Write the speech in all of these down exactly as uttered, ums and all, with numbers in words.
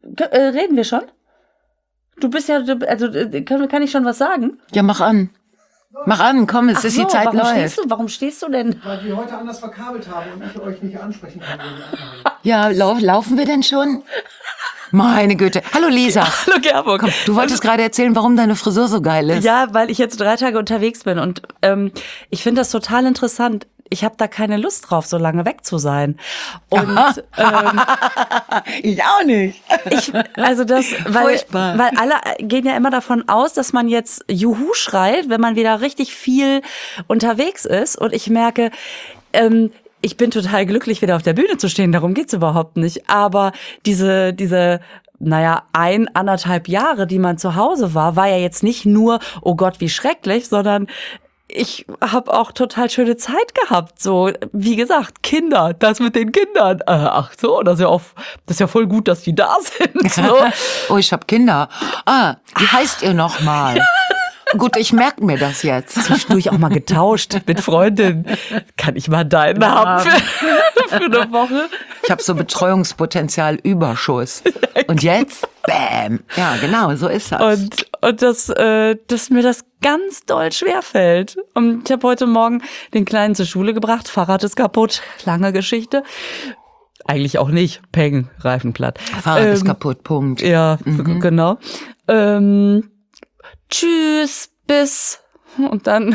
Äh, reden wir schon? Du bist ja, also kann, kann ich schon was sagen? Ja, mach an. Mach an, komm, es Ach ist so, die Zeit warum läuft. Stehst du, warum stehst du denn? Weil wir heute anders verkabelt haben und ich euch nicht ansprechen kann. Ja, lau laufen wir denn schon? Meine Güte. Hallo Lisa. Hallo Gerburg. Komm, du wolltest gerade erzählen, warum deine Frisur so geil ist. Ja, weil ich jetzt drei Tage unterwegs bin und ähm, ich finde das total interessant. Ich habe da keine Lust drauf, so lange weg zu sein. Und ähm, ich auch nicht. ich, also das, weil, Furchtbar. weil alle gehen ja immer davon aus, dass man jetzt Juhu schreit, wenn man wieder richtig viel unterwegs ist. Und ich merke, ähm, ich bin total glücklich, wieder auf der Bühne zu stehen. Darum geht's überhaupt nicht. Aber diese, diese, naja, ein, anderthalb Jahre, die man zu Hause war, war ja jetzt nicht nur, oh Gott, wie schrecklich, sondern ich habe auch total schöne Zeit gehabt. So, wie gesagt, Kinder, das mit den Kindern. Äh, ach so, das ist ja auch, das ist ja voll gut, dass die da sind. So. Oh, ich hab Kinder. Ah, wie heißt ihr nochmal? Gut, ich merke mir das jetzt. Zwischendurch auch mal getauscht mit Freundin. Kann ich mal deinen haben für, für eine Woche? Ich habe so Betreuungspotenzial Überschuss. Und jetzt, bäm. Ja, genau, so ist das. Und, und das, äh, dass mir das ganz doll schwerfällt. Und ich habe heute Morgen den Kleinen zur Schule gebracht. Fahrrad ist kaputt. Lange Geschichte. Eigentlich auch nicht. Peng, Reifen platt. Fahrrad ähm, ist kaputt, Punkt. Ja, mhm. genau. Ähm, tschüss, bis. Und dann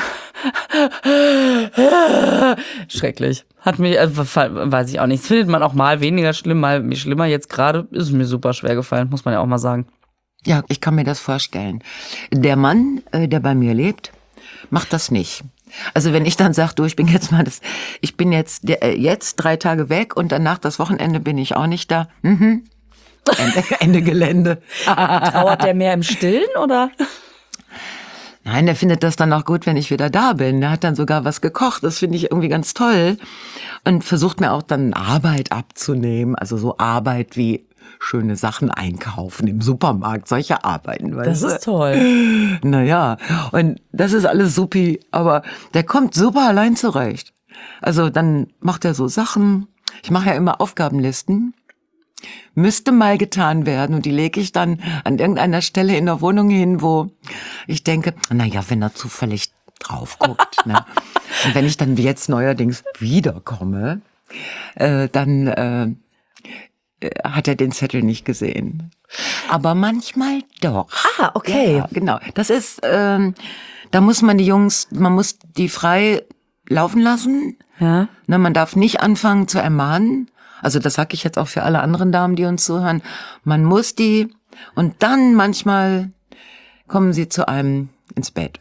schrecklich. Hat mich, äh, weiß ich auch nicht. Das findet man auch mal weniger schlimm, mal schlimmer. Jetzt gerade ist es mir super schwer gefallen, muss man ja auch mal sagen. Ja, ich kann mir das vorstellen. Der Mann, äh, der bei mir lebt, macht das nicht. Also wenn ich dann sage, du, ich bin jetzt mal das, ich bin jetzt der, äh, jetzt drei Tage weg und danach das Wochenende bin ich auch nicht da. Mhm. Ende, Ende Gelände. Trauert der mehr im Stillen oder? Nein, der findet das dann auch gut, wenn ich wieder da bin. Der hat dann sogar was gekocht. Das finde ich irgendwie ganz toll. Und versucht mir auch dann Arbeit abzunehmen. Also so Arbeit wie schöne Sachen einkaufen im Supermarkt. Solche Arbeiten. Das weißt ist toll. du? Naja, und das ist alles supi. Aber der kommt super allein zurecht. Also dann macht er so Sachen. Ich mache ja immer Aufgabenlisten. Müsste mal getan werden und die lege ich dann an irgendeiner Stelle in der Wohnung hin, wo ich denke, na ja, wenn er zufällig drauf guckt, ne? Und wenn ich dann jetzt neuerdings wiederkomme, äh, dann äh, hat er den Zettel nicht gesehen. Aber manchmal doch. Ah, okay. Ja, genau. Das ist, ähm, da muss man die Jungs, man muss die frei laufen lassen. Ja. Ne, man darf nicht anfangen zu ermahnen. Also das sage ich jetzt auch für alle anderen Damen, die uns zuhören. Man muss die und dann manchmal kommen sie zu einem ins Bett.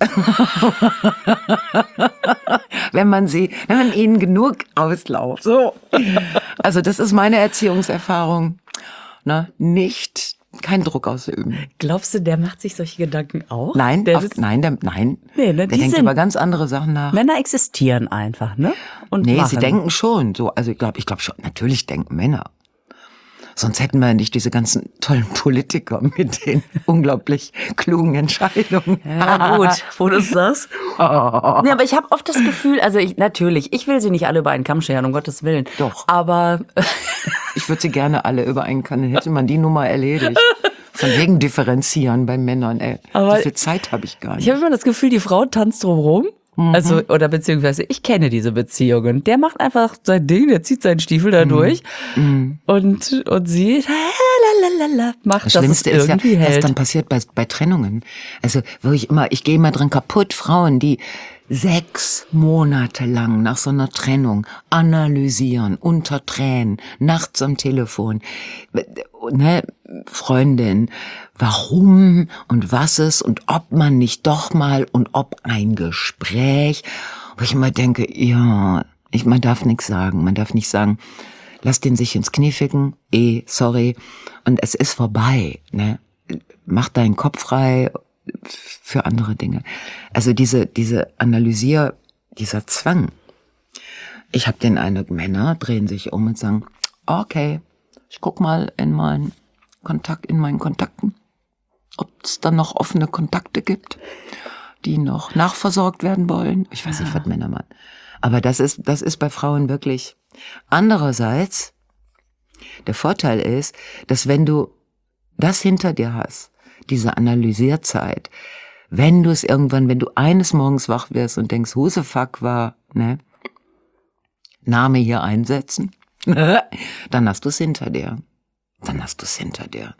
wenn man sie, wenn man ihnen genug auslauft. So. Also das ist meine Erziehungserfahrung. Ne? Nicht, kein Druck ausüben. Glaubst du, der macht sich solche Gedanken auch? Nein, der auf, nein, der, nein. Nee, ne, der die denkt sind- über ganz andere Sachen nach. Männer existieren einfach, ne? Und Nee, machen. sie denken schon. So, also ich glaube, ich glaube schon. Natürlich denken Männer. Sonst hätten wir nicht diese ganzen tollen Politiker mit den unglaublich klugen Entscheidungen. Ja, gut, wo du sagst. Oh. Nee, aber ich habe oft das Gefühl, also ich, natürlich, ich will sie nicht alle über einen Kamm scheren, um Gottes Willen. Doch. Aber Ich würde sie gerne alle über einen Kann, dann hätte man die Nummer erledigt. Von wegen differenzieren bei Männern, ey. Aber so viel Zeit habe ich gar nicht. ich habe immer das Gefühl, die Frau tanzt drumherum. Also, oder beziehungsweise, ich kenne diese Beziehungen. Der macht einfach sein Ding, der zieht seinen Stiefel da durch. Und, und sie lalalala, macht, Das dass Schlimmste es ist ja, irgendwie was hält. dann passiert bei, bei Trennungen. Also, wo ich immer, ich gehe immer dran kaputt, Frauen, die sechs Monate lang nach so einer Trennung analysieren, unter Tränen, nachts am Telefon, ne, Freundin, warum und was es und ob man nicht doch mal und ob ein Gespräch, wo ich immer denke, ja, ich, man darf nichts sagen, man darf nicht sagen, lass den sich ins Knie ficken, eh, sorry, und es ist vorbei, ne, mach deinen Kopf frei für andere Dinge. Also diese, diese Analysier, dieser Zwang. Ich habe den Eindruck, Männer drehen sich um und sagen, okay, ich guck mal in meinen Kontakt, in meinen Kontakten, ob es dann noch offene Kontakte gibt, die noch nachversorgt werden wollen. Ich weiß nicht, was Männer machen. Aber das ist, das ist bei Frauen wirklich. Andererseits, der Vorteil ist, dass wenn du das hinter dir hast, diese Analysierzeit, wenn du es irgendwann, wenn du eines Morgens wach wirst und denkst, Husefuck war, ne, Name hier einsetzen, dann hast du es hinter dir. Dann hast du es hinter dir.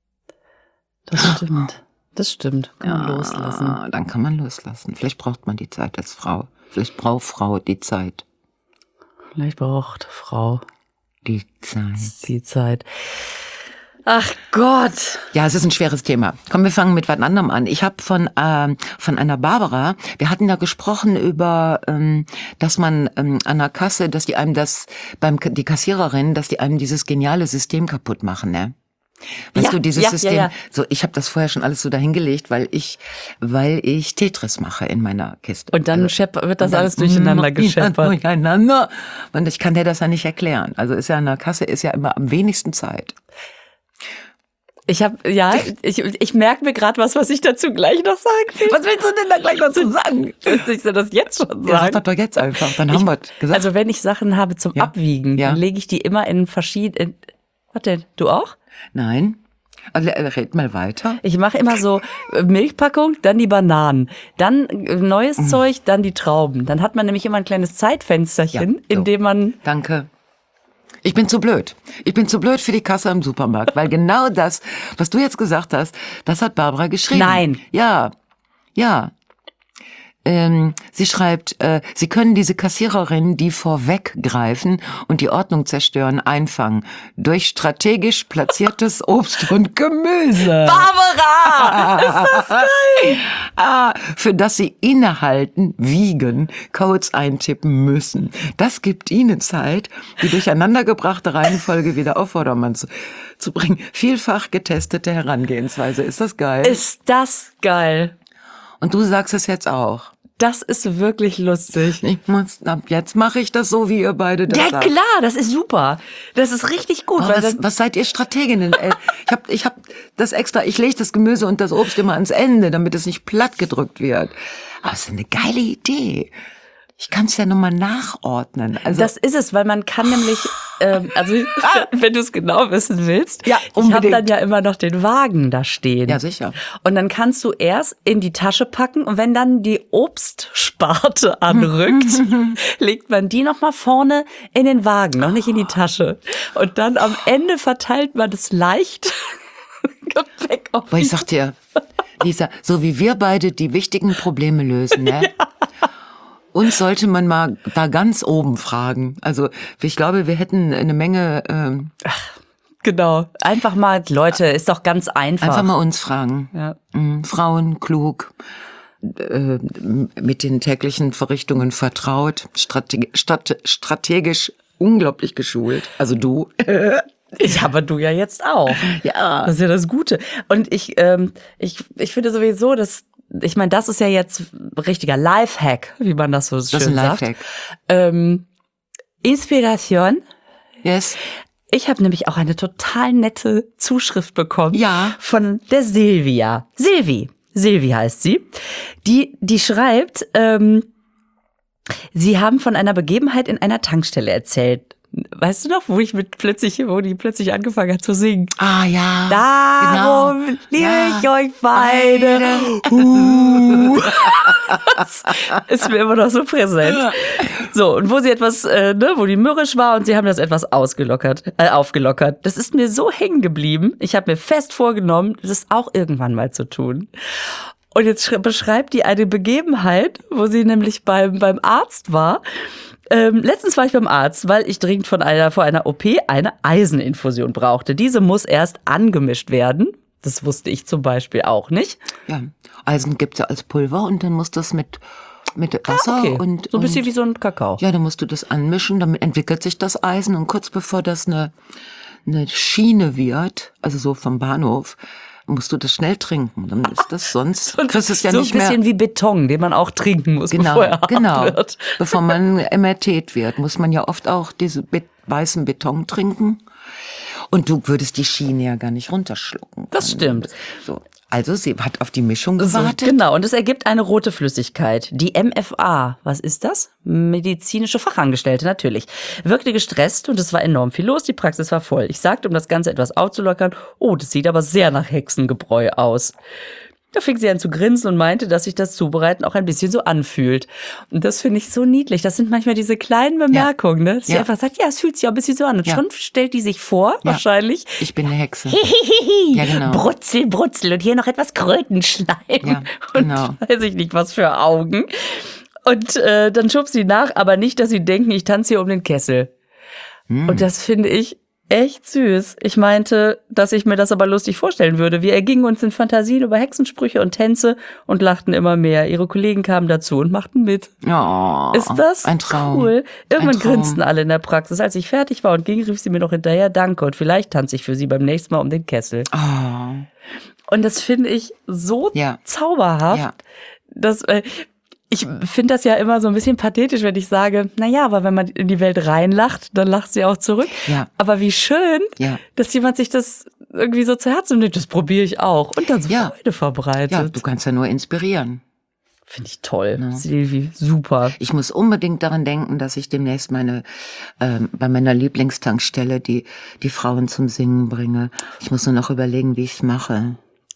Das stimmt. Das stimmt. Kann man Ja, loslassen. Dann kann man loslassen. Vielleicht braucht man die Zeit als Frau. Vielleicht braucht Frau die Zeit. Vielleicht braucht Frau Die Zeit. die Zeit. Ach Gott. Ja, es ist ein schweres Thema. Komm, wir fangen mit was anderem an. Ich habe von ähm, von einer Barbara, wir hatten da gesprochen über, ähm, dass man ähm, an der Kasse, dass die einem das, beim die Kassiererin, dass die einem dieses geniale System kaputt machen, ne? Weißt Ja, du, dieses ja, System, ja, ja. so ich habe das vorher schon alles so dahingelegt, weil ich weil ich Tetris mache in meiner Kiste. Und dann Also, schepp- wird das und dann- alles durcheinander Ja, gescheppert. durcheinander. Und ich kann dir das ja nicht erklären. Also ist ja an der Kasse ist ja immer am wenigsten Zeit. Ich habe, ja, ich, ich merke mir gerade was, was ich dazu gleich noch sagen will. Was willst du denn da gleich dazu sagen? Ich soll das jetzt schon Ja, sag sagen. das doch jetzt einfach, dann haben wir es gesagt. Also wenn ich Sachen habe zum Ja. Abwiegen, Ja. dann lege ich die immer in verschiedene. Was denn? Du auch? Nein. Also, äh, red mal weiter. Ich mache immer so äh, Milchpackung, dann die Bananen, dann äh, neues Mhm. Zeug, dann die Trauben. Dann hat man nämlich immer ein kleines Zeitfensterchen, Ja, so. in dem man. Danke. Ich bin zu blöd. Ich bin zu blöd für die Kasse im Supermarkt, weil genau das, was du jetzt gesagt hast, das hat Barbara geschrieben. Nein. Ja, ja. Ähm, sie schreibt, äh, sie können diese Kassiererinnen, die vorweggreifen und die Ordnung zerstören, einfangen. Durch strategisch platziertes Obst und Gemüse. Barbara! Ist das geil? Ah, für das sie innehalten, wiegen, Codes eintippen müssen. Das gibt ihnen Zeit, die durcheinandergebrachte Reihenfolge wieder auf Vordermann zu, zu bringen. Vielfach getestete Herangehensweise. Ist das geil? Ist das geil? Und du sagst es jetzt auch. Das ist wirklich lustig. Ich muss, ab jetzt mache ich das so, wie ihr beide das Ja sagt. klar, das ist super. Das ist richtig gut. Oh, weil was, das, was seid ihr Strateginnen? Ey, ich hab, ich hab das extra, ich lege das Gemüse und das Obst immer ans Ende, damit es nicht platt gedrückt wird. Aber es ist eine geile Idee. Ich kann es ja nochmal nachordnen. Also, das ist es, weil man kann nämlich, ähm, also wenn du es genau wissen willst, Ja, ich habe unbedingt. dann ja immer noch den Wagen da stehen. Ja, sicher. Und dann kannst du erst in die Tasche packen und wenn dann die Obstsparte anrückt, legt man die nochmal vorne in den Wagen, noch nicht in die Tasche. Und dann am Ende verteilt man es leicht Gepäck auf. Weil ich sag dir, Lisa, so wie wir beide die wichtigen Probleme lösen, ne? Uns sollte man mal da ganz oben fragen. Also ich glaube, wir hätten eine Menge, ähm, Genau. Einfach mal, Leute, ist doch ganz einfach. einfach mal uns fragen. Ja. Mhm, Frauen, klug, äh, mit den täglichen Verrichtungen vertraut, strate strate strategisch unglaublich geschult. Also du. Ich, aber du ja jetzt auch. Ja. Das ist ja das Gute. Und ich, ähm, ich, ich finde sowieso, dass, ich meine, das ist ja jetzt richtiger Lifehack, wie man das so schön Das ist ein sagt. Lifehack. Ähm, Inspiration. Yes. Ich habe nämlich auch eine total nette Zuschrift bekommen. Ja. Von der Silvia. Silvi. Silvi heißt sie. Die, die schreibt, ähm, sie haben von einer Begebenheit in einer Tankstelle erzählt. Weißt du noch, wo ich mit plötzlich, wo die plötzlich angefangen hat zu singen? Ah ja. Darum genau. liebe Ja. ich euch beide. Beide. Uh. Das ist mir immer noch so präsent. So, und wo sie etwas, äh, ne, wo die mürrisch war und sie haben das etwas ausgelockert, äh, aufgelockert. Das ist mir so hängen geblieben. Ich habe mir fest vorgenommen, das auch irgendwann mal zu tun. Und jetzt schre- beschreibt die eine Begebenheit, wo sie nämlich beim, beim Arzt war. Ähm, letztens war ich beim Arzt, weil ich dringend von einer, vor einer O P eine Eiseninfusion brauchte. Diese muss erst angemischt werden. Das wusste ich zum Beispiel auch nicht. Ja. Eisen gibt's ja als Pulver und dann musst du das mit, mit Wasser Okay, und, so ein bisschen und wie so ein Kakao. ja, dann musst du das anmischen, dann entwickelt sich das Eisen und kurz bevor das eine, eine Schiene wird, also so vom Bahnhof, musst du das schnell trinken. Dann ist das sonst, kriegst du es ja so nicht ein bisschen mehr. wie Beton, den man auch trinken muss, Genau, bevor er hart genau. wird. Bevor man M R T wird, muss man ja oft auch diese be weißen Beton trinken. Und du würdest die Schiene ja gar nicht runterschlucken. Das können. stimmt. So. Also sie hat auf die Mischung So, gewartet. genau, und es ergibt eine rote Flüssigkeit. Die M F A, was ist das? Medizinische Fachangestellte, natürlich. Wirkte gestresst und es war enorm viel los, die Praxis war voll. Ich sagte, um das Ganze etwas aufzulockern, oh, das sieht aber sehr nach Hexengebräu aus. Da fing sie an zu grinsen und meinte, dass sich das Zubereiten auch ein bisschen so anfühlt. Und das finde ich so niedlich. Das sind manchmal diese kleinen Bemerkungen, ne? Dass sie Ja. einfach sagt, ja, es fühlt sich auch ein bisschen so an. Und Ja. schon stellt die sich vor, Ja. wahrscheinlich, Ich bin eine Hexe. Hihihi, Ja, genau. Brutzel, Brutzel und hier noch etwas Krötenschleim. Ja, genau. Und weiß ich nicht, was für Augen. Und äh, dann schubst sie nach, aber nicht, dass sie denken, ich tanze hier um den Kessel. Hm. Und das finde ich echt süß. Ich meinte, dass ich mir das aber lustig vorstellen würde. Wir ergingen uns in Fantasien über Hexensprüche und Tänze und lachten immer mehr. Ihre Kollegen kamen dazu und machten mit. Oh, Ist das ein Traum. cool? Irgendwann Ein Traum. grinsten alle in der Praxis. Als ich fertig war und ging, rief sie mir noch hinterher Danke und vielleicht tanze ich für sie beim nächsten Mal um den Kessel. Oh. Und das finde ich so Ja. zauberhaft, Ja. dass äh, ich finde das ja immer so ein bisschen pathetisch, wenn ich sage, na ja, aber wenn man in die Welt reinlacht, dann lacht sie auch zurück. Ja. Aber wie schön, Ja. dass jemand sich das irgendwie so zu Herzen nimmt. Das probiere ich auch und dann so Ja. Freude verbreitet. Ja, du kannst ja nur inspirieren. Finde ich toll, Ja. Silvi, super. Ich muss unbedingt daran denken, dass ich demnächst meine ähm, bei meiner Lieblingstankstelle die die Frauen zum Singen bringe. Ich muss nur noch überlegen, wie ich es mache.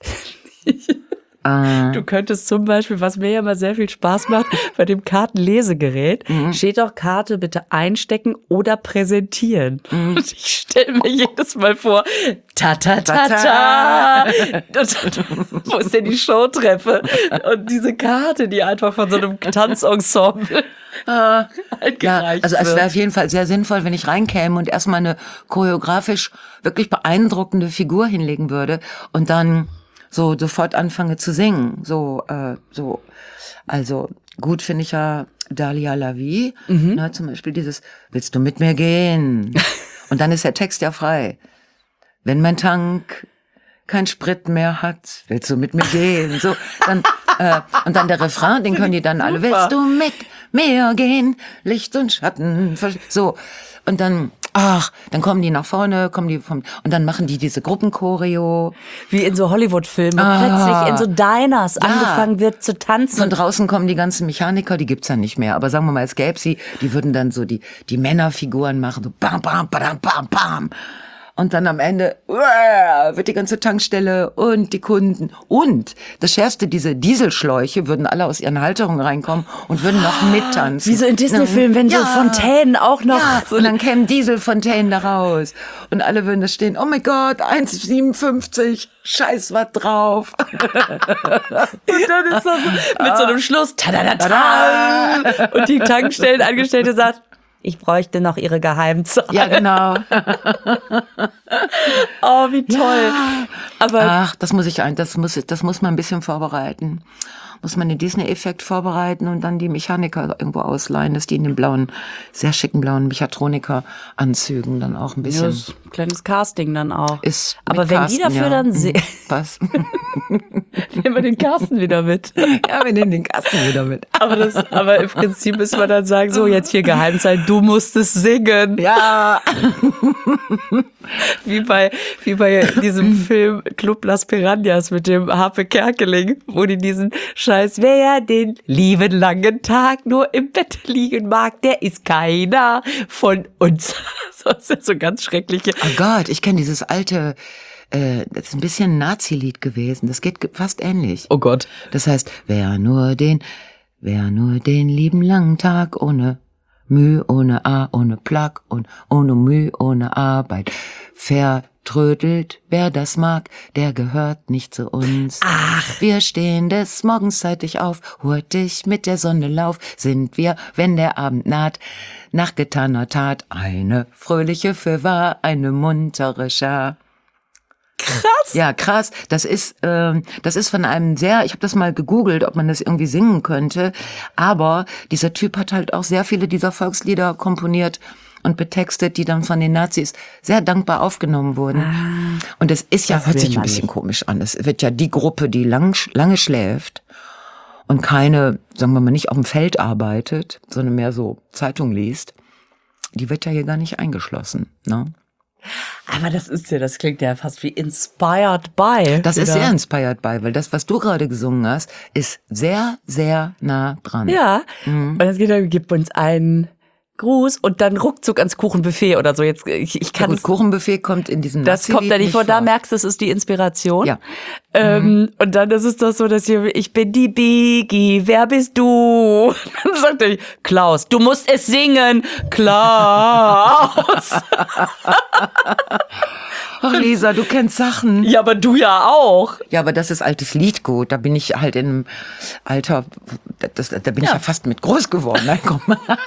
äh, Du könntest zum Beispiel, was mir ja immer sehr viel Spaß macht, bei dem Kartenlesegerät, Mhm. steht auch Karte bitte einstecken oder präsentieren. Mhm. Und ich stelle mir jedes Mal vor, ta ta ta ta. Und, wo ist denn die Showtreppe? Und diese Karte, die einfach von so einem Tanzensemble ja, eingereicht also es wird. wäre auf jeden Fall sehr sinnvoll, wenn ich reinkäme und erstmal eine choreografisch wirklich beeindruckende Figur hinlegen würde und dann so sofort anfange zu singen. So, äh, so, also gut finde ich ja Dalia Lavi, Mhm. ne, zum Beispiel dieses "Willst du mit mir gehen?" Und dann ist der Text ja frei. Wenn mein Tank kein Sprit mehr hat, willst du mit mir gehen? So, dann, äh, und dann der Refrain, den können die dann alle. Super. Willst du mit mir gehen? Licht und Schatten. versch- So. Und dann, ach, dann kommen die nach vorne, kommen die vom, und dann machen die diese Gruppenchoreo. Wie in so Hollywood-Filmen, wo Ah. plötzlich in so Diners Ja. angefangen wird zu tanzen. Von draußen kommen die ganzen Mechaniker, die gibt's ja nicht mehr. Aber sagen wir mal, es gäbe sie, die würden dann so die, die Männerfiguren machen, so bam, bam, bam, bam, bam. Und dann am Ende uah, wird die ganze Tankstelle und die Kunden und das Schärfste, diese Dieselschläuche würden alle aus ihren Halterungen reinkommen und würden noch mittanzen. Wie so in Disney-Filmen, wenn so Ja. Fontänen auch noch. Ja, so und dann kämen Dieselfontänen da raus. Und alle würden da stehen, oh mein Gott, eins Komma siebenundfünfzig, scheiß was drauf. Und dann ist das so, mit so einem Schluss. Tadadata. Und die Tankstellenangestellte sagt, ich bräuchte noch ihre Geheimzahl. Ja, genau. Oh, wie toll. Aber Ach, das muss ich ein, das muss, das muss man ein bisschen vorbereiten. Muss man den Disney-Effekt vorbereiten und dann die Mechaniker irgendwo ausleihen, dass die in den blauen, sehr schicken blauen Mechatroniker-Anzügen dann auch ein ja, bisschen ist ein kleines Casting dann auch. ist. Aber mit wenn die Carsten, dafür ja. dann se- Mhm. Was? nehmen wir den Carsten wieder mit. Ja, wir nehmen den Kasten wieder mit. Aber, das, aber im Prinzip müssen wir dann sagen, so jetzt hier Geheimzahl, du musstest singen. Ja. Wie bei, wie bei diesem Film Club Las Piranhas mit dem Harpe Kerkeling, wo die diesen Scheiß, wer den lieben langen Tag nur im Bett liegen mag, der ist keiner von uns. Das ist so ganz schreckliche. Oh Gott, ich kenne dieses alte, äh, das ist ein bisschen ein Nazi-Lied gewesen. Das geht ge- fast ähnlich. Oh Gott. Das heißt, wer nur den, wer nur den lieben langen Tag ohne Mühe, ohne A, ohne Plag und ohne Mühe, ohne Arbeit vertrödelt, wer das mag, der gehört nicht zu uns. Ach. Wir stehen des Morgens zeitig auf, hurtig mit der Sonne lauf, sind wir, wenn der Abend naht, nach getaner Tat, eine fröhliche fürwahr, eine muntere Schar. Krass. Ja, krass. Das ist, ähm, das ist von einem sehr, ich habe das mal gegoogelt, ob man das irgendwie singen könnte, aber dieser Typ hat halt auch sehr viele dieser Volkslieder komponiert und betextet, die dann von den Nazis sehr dankbar aufgenommen wurden. Ah, und es ist ja, das hört will sich ein man bisschen nicht. komisch an. Es wird ja die Gruppe, die lang, lange schläft und keine, sagen wir mal, nicht auf dem Feld arbeitet, sondern mehr so Zeitung liest, die wird ja hier gar nicht eingeschlossen, ne? Aber das ist ja, das klingt ja fast wie inspired by. Das ist oder? sehr inspired by, weil das, was du gerade gesungen hast, ist sehr, sehr nah dran. Ja. Und es geht dann, gib uns einen Gruß und dann ruckzuck ans Kuchenbuffet oder so. Jetzt, ich, ich Ja, kann gut, es, Kuchenbuffet kommt in diesem das kommt da nicht vor. Da merkst du, es ist die Inspiration. Ja. Ähm, und dann ist es doch so, dass ich, ich bin die Biggie, wer bist du? Dann sagt er, Klaus, du musst es singen, Klaus. Ach, Lisa, du kennst Sachen. Ja, aber du ja auch. Ja, aber das ist altes Liedgut. Da bin ich halt in einem Alter, das, da bin ich ja fast mit groß geworden. Nein, komm.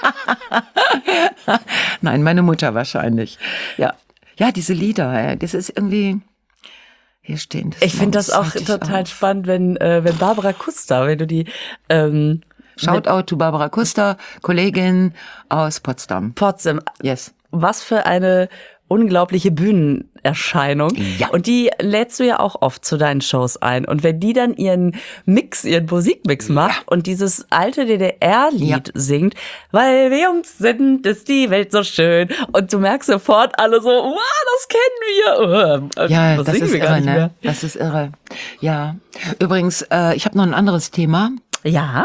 Nein, meine Mutter wahrscheinlich. Ja, ja, diese Lieder, das ist irgendwie. Hier stehen. Ich finde das auch total spannend, wenn äh, wenn Barbara Kuster, wenn du die ähm, Shoutout to Barbara Kuster, Kollegin aus Potsdam. Potsdam. Yes. Was für eine unglaubliche Bühnenerscheinung. Ja. Und die lädst du ja auch oft zu deinen Shows ein. Und wenn die dann ihren Mix, ihren Musikmix macht und dieses alte D D R-Lied Ja. singt, weil wir Jungs sind, ist die Welt so schön. Und du merkst sofort alle so, wow, das kennen wir. Äh, Ja, das das singen ist wir gar irre, nicht ne? mehr. Das ist irre. Ja. Übrigens, äh, ich habe noch ein anderes Thema. Ja.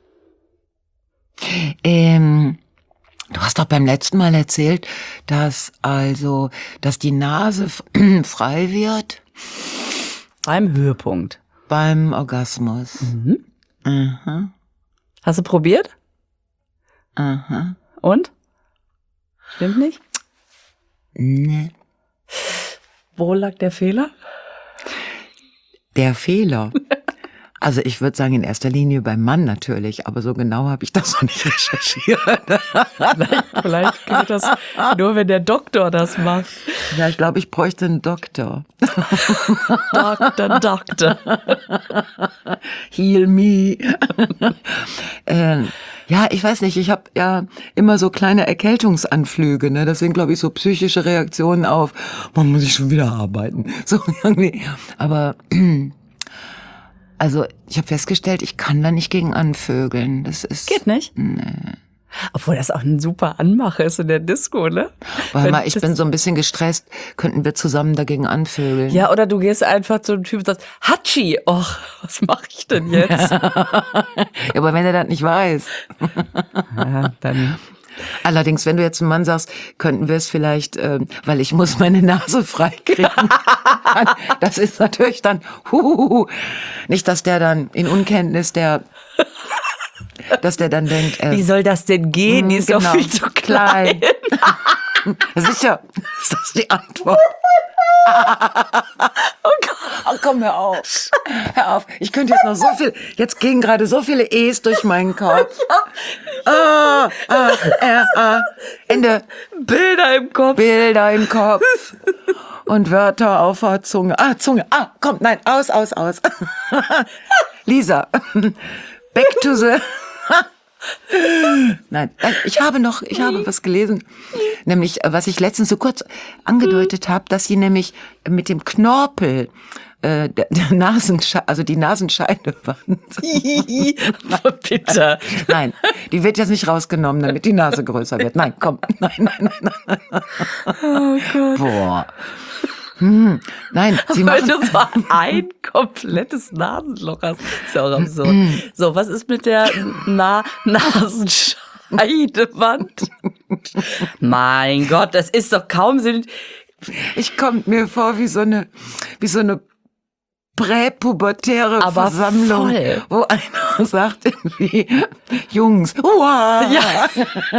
Ähm, du hast doch beim letzten Mal erzählt, dass also, dass die Nase f- frei wird Beim Höhepunkt. beim Orgasmus. Mhm. Aha, Hast du probiert? aha. Und? Stimmt nicht? Ne. Wo lag der Fehler? Der Fehler. Also ich würde sagen, in erster Linie beim Mann natürlich, aber so genau habe ich das noch nicht recherchiert. Vielleicht geht das nur, wenn der Doktor das macht. Ja, ich glaube, ich bräuchte einen Doktor. Doktor, Doktor. Heal me. ähm, ja, ich weiß nicht, ich habe ja immer so kleine Erkältungsanflüge, ne? Das sind, glaube ich, so psychische Reaktionen auf, man muss ich schon wieder arbeiten. So irgendwie. Aber also ich habe festgestellt, ich kann da nicht gegen anvögeln. Das ist. Geht nicht? Nee. Obwohl das auch ein super Anmache ist in der Disco, ne? Weil Wenn mal, ich das- bin so ein bisschen gestresst, könnten wir zusammen dagegen anvögeln. Ja, oder du gehst einfach zu einem Typ und sagst, Hatschi, och, was mache ich denn jetzt? Ja, aber wenn er das nicht weiß. Ja, dann. Allerdings, wenn du jetzt einem Mann sagst, könnten wir es vielleicht, ähm, weil ich muss meine Nase freikriegen. Das ist natürlich dann, huhuhu. Nicht, dass der dann in Unkenntnis der, dass der dann denkt, äh, Wie soll das denn gehen? Die ist doch genau, viel zu klein. Sicher, ist das die Antwort. Oh, komm, hör auf. Hör auf. Ich könnte jetzt noch so viel, jetzt gehen gerade so viele E's durch meinen Kopf. Ah, ah, R, A, Ende. Bilder im Kopf. Bilder im Kopf. Und Wörter auf der Zunge. Ah, Zunge. Ah, komm, nein, aus, aus, aus. Lisa, back to the... Nein, ich habe noch, ich habe was gelesen, nämlich, was ich letztens so kurz angedeutet habe, dass sie nämlich mit dem Knorpel äh, der, der Nasenscheide, also die Nasenscheidewand. Bitte. Nein, die wird jetzt nicht rausgenommen, damit die Nase größer wird. Nein, komm, nein, nein, nein, nein. Oh Gott. Boah. Hm, nein, sie Weil machen... du so ein komplettes Nasenloch hast. Ist ja auch absurd. So, was ist mit der Na Nasenscheidewand? Mein Gott, das ist doch kaum Sinn. Ich komme mir vor wie so eine, wie so eine präpubertäre Aber Versammlung, voll. wo einer sagt irgendwie, Jungs, uah. Ja.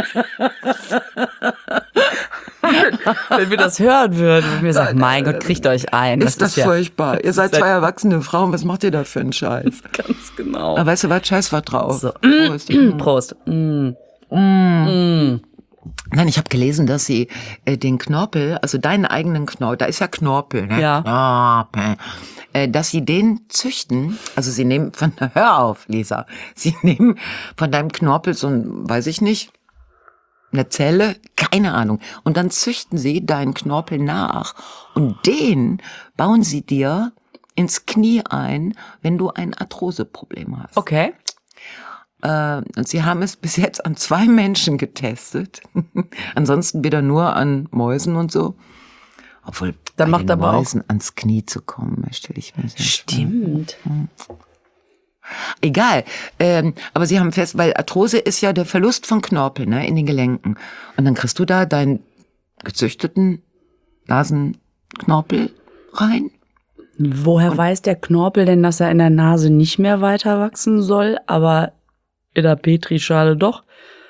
Wenn wir das hören würden und wir sagen, mein Gott, kriegt euch ein. Ist das ja furchtbar. Ihr seid ist zwei ja- erwachsene Frauen, was macht ihr da für einen Scheiß? ganz genau. Aber weißt du was, scheiß was drauf. So. Prost. Prost. Mm. Nein, ich habe gelesen, dass sie äh, den Knorpel, also deinen eigenen Knorpel, da ist ja Knorpel, ne? Ja. Knorpel, äh, dass sie den züchten, also sie nehmen von, hör auf, Lisa, sie nehmen von deinem Knorpel so ein, weiß ich nicht, eine Zelle, keine Ahnung, und dann züchten sie deinen Knorpel nach und den bauen sie dir ins Knie ein, wenn du ein Arthroseproblem hast. Okay. Äh, und sie haben es bis jetzt an zwei Menschen getestet. Ansonsten wieder nur an Mäusen und so. Obwohl, Dann bei macht den aber auch- Mäusen ans Knie zu kommen, stelle ich mir sehr Stimmt. schwer. Egal, ähm, aber Sie haben fest, weil Arthrose ist ja der Verlust von Knorpel, ne, in den Gelenken. Und dann kriegst du da deinen gezüchteten Nasenknorpel rein. Woher weiß der Knorpel denn, dass er in der Nase nicht mehr weiter wachsen soll, aber in der Petrischale doch?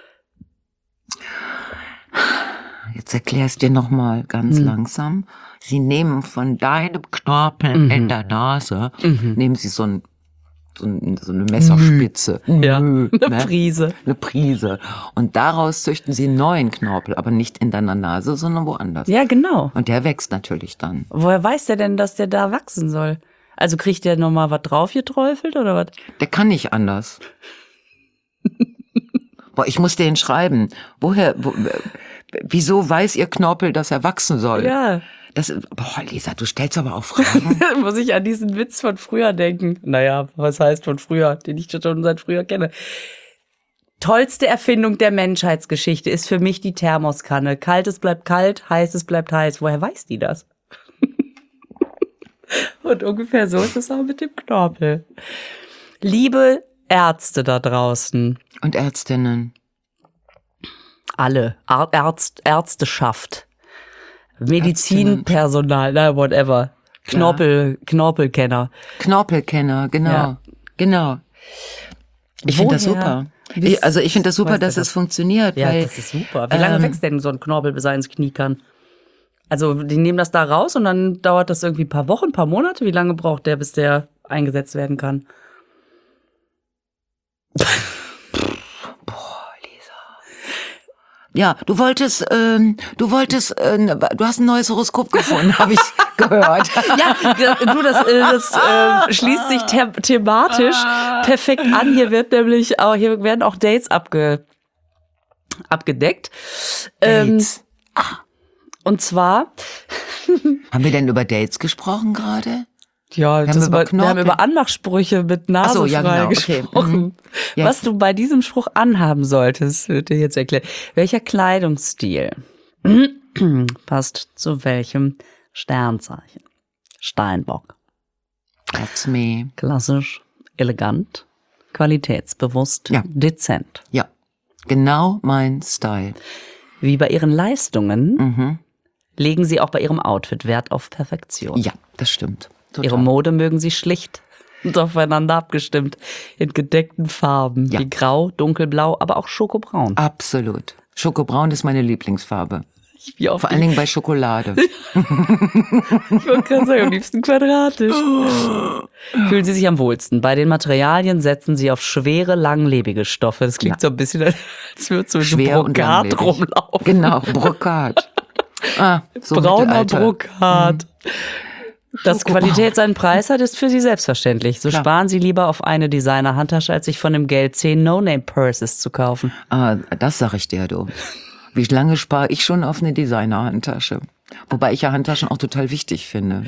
Jetzt erklär es dir nochmal ganz Hm. langsam. Sie nehmen von deinem Knorpel Mhm. in der Nase, Mhm. nehmen Sie so, ein, so, ein, so eine Messerspitze. Ja, Mh, eine ne? Prise. Eine Prise. Und daraus züchten Sie einen neuen Knorpel, aber nicht in deiner Nase, sondern woanders. Ja, genau. Und der wächst natürlich dann. Woher weiß der denn, dass der da wachsen soll? Also kriegt der nochmal was drauf geträufelt oder was? Der kann nicht anders. Boah, ich muss den schreiben. Woher, wo, wieso weiß Ihr Knorpel, dass er wachsen soll? Ja. Das, boah, Lisa, du stellst aber auch Fragen. Muss ich an diesen Witz von früher denken. Naja, was heißt von früher, den ich schon seit früher kenne. Tollste Erfindung der Menschheitsgeschichte ist für mich die Thermoskanne. Kaltes bleibt kalt, heißes bleibt heiß. Woher weiß die das? Und ungefähr so ist es auch mit dem Knorpel. Liebe Ärzte da draußen, Und Ärztinnen. alle, Ar- Ärzt, Ärzteschaft, Medizinpersonal, na whatever, Knorpel, Knorpelkenner. Knorpelkenner, genau. Ja. Genau. Ich finde das Woher super. wisst- Ich, also ich finde das super, weißt du dass das? es funktioniert. Ja, weil, das ist super. Wie lange ähm, wächst denn so ein Knorpel, bis er ins Knie kann? Also die nehmen das da raus und dann dauert das irgendwie ein paar Wochen, ein paar Monate. Wie lange braucht der, bis der eingesetzt werden kann? Ja, du wolltest, ähm, du wolltest, äh, du hast ein neues Horoskop gefunden, habe ich gehört. Ja, du, das, äh, das äh, schließt sich the thematisch perfekt an. Hier wird nämlich auch, hier werden auch Dates abge abgedeckt. Dates. Ähm, und zwar, Haben wir denn über Dates gesprochen gerade? ja, haben das über über, wir haben Knorpel. über Anmachsprüche mit Nase Ach so, ja, frei genau, okay. gesprochen. Mhm. Yes. Was du bei diesem Spruch anhaben solltest, wird dir jetzt erklärt. Welcher Kleidungsstil passt zu welchem Sternzeichen? Steinbock. That's me. Klassisch, elegant, qualitätsbewusst, Ja. dezent. Ja, genau mein Style. Wie bei ihren Leistungen Mhm. legen sie auch bei ihrem Outfit Wert auf Perfektion. Ja, das stimmt. Total. Ihre Mode mögen sie schlicht und aufeinander abgestimmt, in gedeckten Farben, Ja. wie grau, dunkelblau, aber auch schokobraun. Absolut. Schokobraun ist meine Lieblingsfarbe. Wie oft Vor allen Dingen bei Schokolade. ich wollte gerade sagen, am liebsten quadratisch. Fühlen sie sich am wohlsten. Bei den Materialien setzen sie auf schwere, langlebige Stoffe. Das klingt so ein bisschen, als würde so Schwer ein und Brokat langlebig. rumlaufen. Genau, Brokat. Ah, so Brauner Mittelalter. Brokat. Dass Schokobraun. Qualität seinen Preis hat, ist für sie selbstverständlich. So Klar. sparen sie lieber auf eine Designer-Handtasche, als sich von dem Geld zehn No-Name-Purses zu kaufen. Ah, das sag ich dir, du. Wie lange spare ich schon auf eine Designer-Handtasche? Wobei ich ja Handtaschen auch total wichtig finde.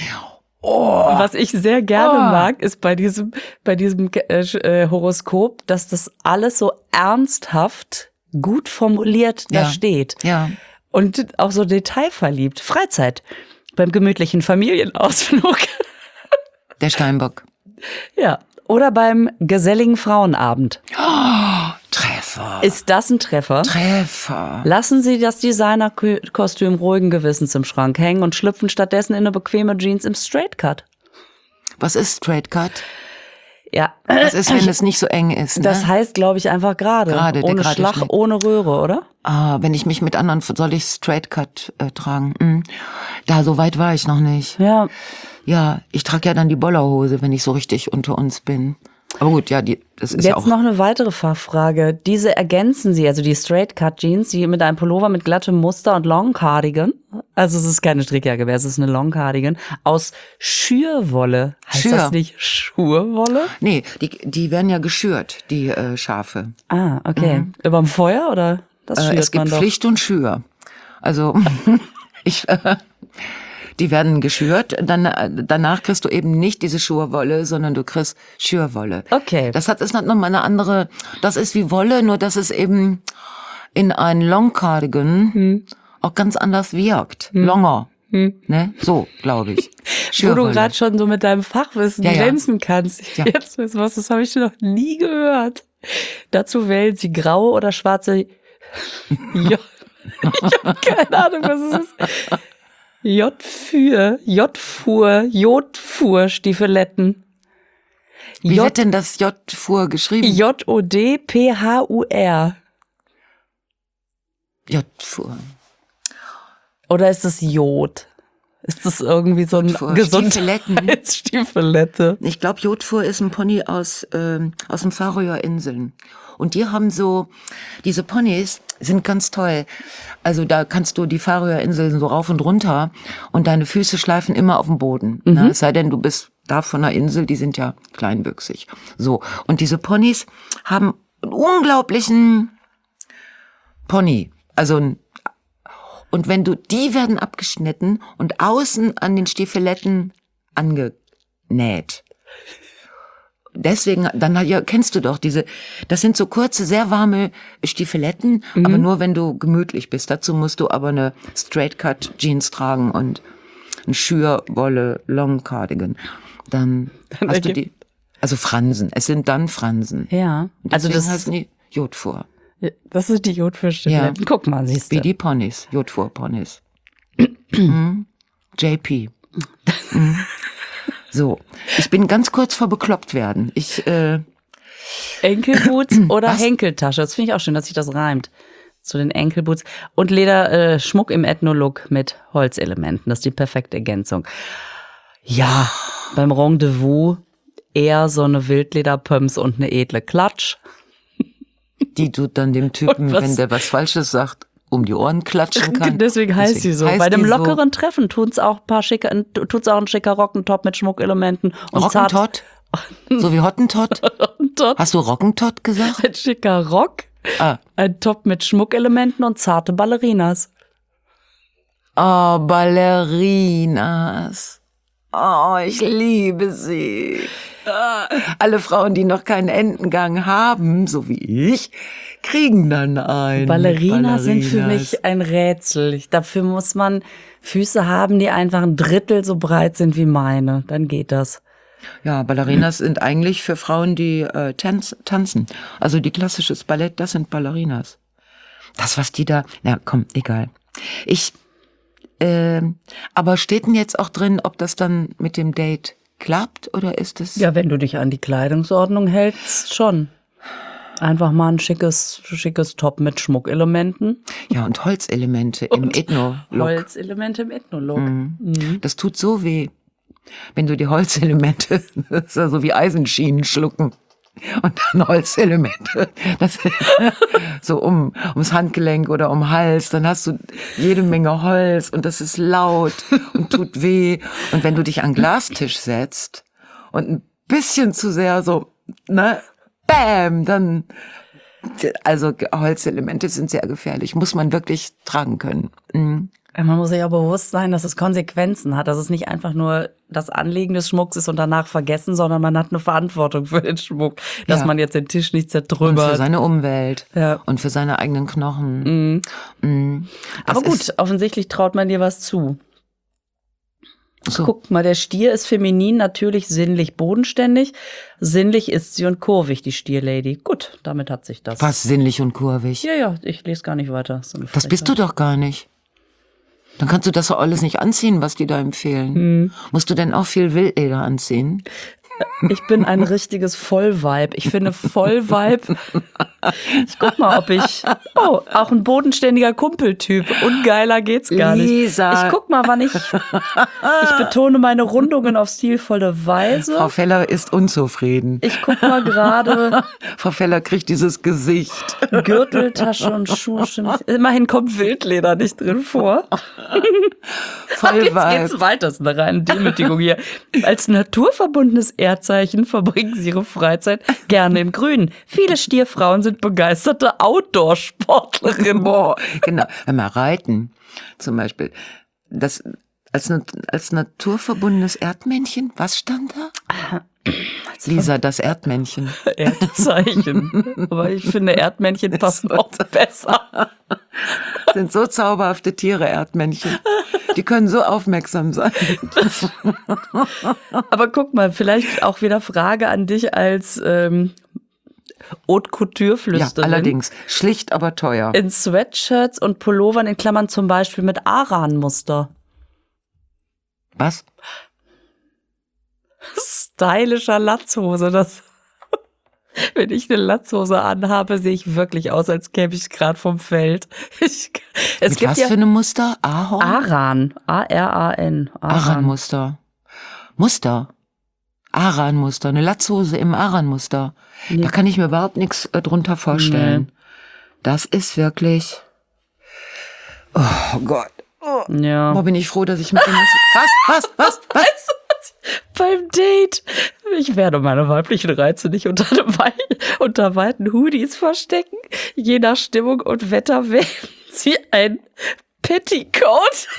Was ich sehr gerne Oh. mag, ist bei diesem, bei diesem äh, äh, Horoskop, dass das alles so ernsthaft gut formuliert da Ja. steht. Ja. Und auch so detailverliebt. Freizeit. Beim gemütlichen Familienausflug. Der Steinbock. Ja. Oder beim geselligen Frauenabend. Treffer. Ist das ein Treffer? Treffer. Lassen Sie das Designerkostüm ruhigen Gewissens im Schrank hängen und schlüpfen stattdessen in eine bequeme Jeans im Straight Cut. Was ist Straight Cut? Ja. Was ist, wenn es nicht so eng ist? Ne? Das heißt, glaube ich, einfach gerade. Gerade, der Ohne gerade Schlag, Schnitt. ohne Röhre, oder? Ah, wenn ich mich mit anderen, soll ich Straight Cut äh, tragen? Hm. Da, so weit war ich noch nicht. Ja. Ja, ich trage ja dann die Bollerhose, wenn ich so richtig unter uns bin. Aber gut, ja, die, das ist ja Jetzt auch... noch eine weitere Fachfrage. Diese ergänzen Sie, also die Straight Cut Jeans, die mit einem Pullover mit glattem Muster und Long Cardigan. Also es ist keine Strickjacke mehr, es ist eine Long Cardigan aus Schürwolle. Heißt Schür. das nicht Schurwolle? Nee, die, die werden ja geschürt, die äh, Schafe. Ah, okay. Überm Feuer oder das schürt Äh, es gibt man doch? Pflicht und Schür. Also ich, äh, die werden geschürt. Dann äh, danach kriegst du eben nicht diese Schurwolle, sondern du kriegst Schürwolle. Okay. Das hat ist nochmal eine andere. Das ist wie Wolle, nur dass es eben in ein Long Cardigan Hm. auch ganz anders wirkt. Longer. Hm. Ne? So, glaube ich. Wo du Schürwolle. gerade schon so mit deinem Fachwissen Ja, ja. glänzen kannst. Ja. Jetzt wissen was, das habe ich noch nie gehört. Dazu wählen sie graue oder schwarze J. Ich habe keine Ahnung, was es ist. J-Fuhr, J-Fuhr, Jodfuhr-Stiefeletten. Wie J- wird denn das J vor geschrieben? J O D P H U R. J vor. Oder ist es Jod? Ist das irgendwie so ein Jodfuhr, Gesundheitsstiefelette? Ich glaube, Jodfuhr ist ein Pony aus, ähm, aus den Färöerinseln. Und die haben so, diese Ponys sind ganz toll. Also da kannst du die Färöerinseln so rauf und runter und deine Füße schleifen immer auf dem Boden. Mhm. Ne? Es sei denn, du bist da von einer Insel, die sind ja kleinwüchsig. So. Und diese Ponys haben einen unglaublichen Pony. Also ein Und wenn du, die werden abgeschnitten und außen an den Stiefeletten angenäht. Deswegen, dann ja, kennst du doch diese, das sind so kurze, sehr warme Stiefeletten, mhm. aber nur wenn du gemütlich bist. Dazu musst du aber eine Straight Cut Jeans tragen und ein Schürwolle Long Cardigan. Dann, dann hast du die, also Fransen. Es sind dann Fransen. Ja. Also das heißt nie Jodfuhr. Das sind die Jodfuhr-Stiefeletten. Ja. Guck mal, siehst du. Wie die Ponys, Jodfuhr-Ponys. mhm. J P. Mhm. So, ich bin ganz kurz vor bekloppt werden. Ich, äh... Enkelboots oder Was? Henkeltasche. Das finde ich auch schön, dass sich das reimt. Zu den Enkelboots. Und Leder, äh, Schmuck im Ethno-Look mit Holzelementen. Das ist die perfekte Ergänzung. Ja, beim Rendezvous eher so eine Wildlederpumps und eine edle Klatsch. Die du dann dem Typen, wenn der was Falsches sagt, um die Ohren klatschen kann. Deswegen heißt Deswegen sie so. Heißt Bei dem lockeren so. Treffen tut's auch ein paar schicke, tut's auch ein schicker Rockentop mit Schmuckelementen und Rockentott? So wie Hottentott? Hast du Rockentott gesagt? Ein schicker Rock, ah. ein Top mit Schmuckelementen und zarte Ballerinas. Oh, Ballerinas. Oh, ich liebe sie. Alle Frauen, die noch keinen Entengang haben, so wie ich, kriegen dann einen. Ballerinas sind für mich ein Rätsel. Ich, dafür muss man Füße haben, die einfach ein Drittel so breit sind wie meine. Dann geht das. Ja, Ballerinas sind eigentlich für Frauen, die äh, tanz, tanzen. Also die klassisches Ballett, das sind Ballerinas. Das, was die da... Na komm, egal. Ich... Äh, aber steht denn jetzt auch drin, ob das dann mit dem Date klappt oder ist es... Ja, wenn du dich an die Kleidungsordnung hältst, schon. Einfach mal ein schickes, schickes Top mit Schmuckelementen. Ja, und Holzelemente und im Ethno-Look. Holzelemente im Ethno-Look. Mhm. Mhm. Das tut so weh, wenn du die Holzelemente, das ist ja so wie Eisenschienen schlucken. Und dann Holzelemente, das so um ums Handgelenk oder um den Hals, dann hast du jede Menge Holz und das ist laut und tut weh. Und wenn du dich an den Glastisch setzt und ein bisschen zu sehr so, ne, bam, dann, also Holzelemente sind sehr gefährlich, muss man wirklich tragen können. Mhm. Man muss sich auch bewusst sein, dass es Konsequenzen hat, dass es nicht einfach nur das Anlegen des Schmucks ist und danach vergessen, sondern man hat eine Verantwortung für den Schmuck, dass ja. man jetzt den Tisch nicht zertrümmert. Und für seine Umwelt ja. und für seine eigenen Knochen. Mhm. Mhm. Aber gut, offensichtlich traut man dir was zu. So. Guck mal, der Stier ist feminin, natürlich sinnlich bodenständig. Sinnlich ist sie und kurvig, die Stierlady. Gut, damit hat sich das. Was, sinnlich und kurvig? Ja, ja, ich lese gar nicht weiter. So das bist du doch gar nicht. Dann kannst du das doch alles nicht anziehen, was die da empfehlen. Hm. Musst du denn auch viel Wildleder anziehen? Ich bin ein richtiges Vollweib. Ich finde Vollweib. Ich guck mal, ob ich. Oh, auch ein bodenständiger Kumpeltyp. Ungeiler geht's gar nicht. Lisa. Ich guck mal, wann ich. Ich betone meine Rundungen auf stilvolle Weise. Frau Feller ist unzufrieden. Ich guck mal gerade. Frau Feller kriegt dieses Gesicht. Gürtel, Tasche und Schuhe. Immerhin kommt Wildleder nicht drin vor. Vollweib. Jetzt geht's weiter. Das ist eine reine Demütigung hier. Als naturverbundenes Erdzeichen verbringen sie ihre Freizeit gerne im Grünen. Viele Stierfrauen sind begeisterte Outdoor-Sportlerinnen. Boah, genau. Wenn wir reiten, zum Beispiel, das als, als naturverbundenes Erdmännchen, was stand da? Lisa, das Erdmännchen. Erdzeichen. Aber ich finde, Erdmännchen passen auch besser. Sind so zauberhafte Tiere, Erdmännchen. Die können so aufmerksam sein. Aber guck mal, vielleicht auch wieder Frage an dich als ähm, Haute Couture-Flüsterin. Ja, allerdings. Schlicht, aber teuer. In Sweatshirts und Pullovern in Klammern zum Beispiel mit Aran-Muster. Was? Stylischer Latzhose, das... Wenn ich eine Latzhose anhabe, sehe ich wirklich aus, als käme ich gerade vom Feld. Ich, es Mit gibt was ja für einem Muster? Ahorn? Aran, A R A N. Aran-Muster. Muster. Aran-Muster. Eine Latzhose im Aran-Muster. Nee. Da kann ich mir überhaupt nichts äh, drunter vorstellen. Nee. Das ist wirklich... Oh Gott. Oh. Ja. Boah, bin ich froh, dass ich mit dem... Was? Was? Was? Was? Beim Date. Ich werde meine weiblichen Reize nicht unter, Wei unter weiten Hoodies verstecken. Je nach Stimmung und Wetter wählen sie ein Petticoat.